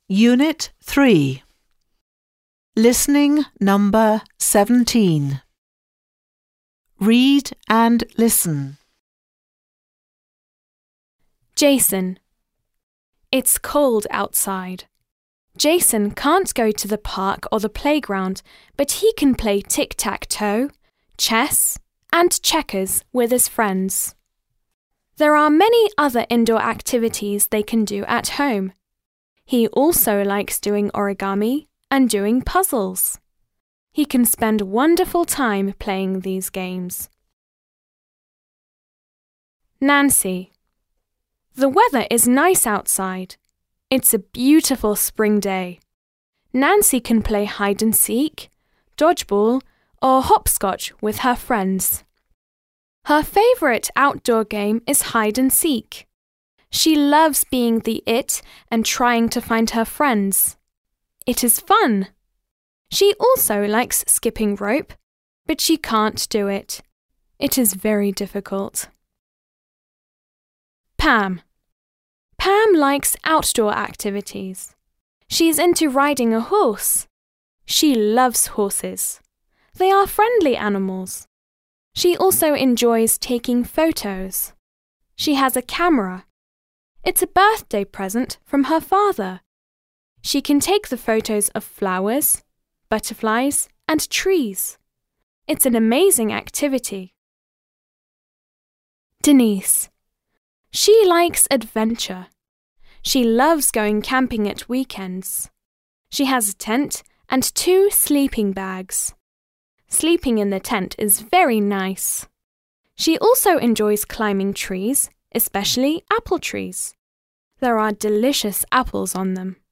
Unit 3. Listening number 17. Read and listen. Jason. It's cold outside. Jason can't go to the park or the playground, but he can play tic-tac-toe, chess, and checkers with his friends. There are many other indoor activities they can do at home. He also likes doing origami and doing puzzles. He can spend wonderful time playing these games. Nancy. The weather is nice outside. It's a beautiful spring day. Nancy can play hide and seek, dodgeball, or hopscotch with her friends. Her favourite outdoor game is hide and seek. She loves being the it and trying to find her friends. It is fun. She also likes skipping rope, but she can't do it. It is very difficult. Pam. Pam likes outdoor activities. She's into riding a horse. She loves horses. They are friendly animals. She also enjoys taking photos. She has a camera. It's a birthday present from her father. She can take the photos of flowers, butterflies, and trees. It's an amazing activity. Denise. She likes adventure. She loves going camping at weekends. She has a tent and 2 sleeping bags. Sleeping in the tent is very nice. She also enjoys climbing trees, especially apple trees. There are delicious apples on them.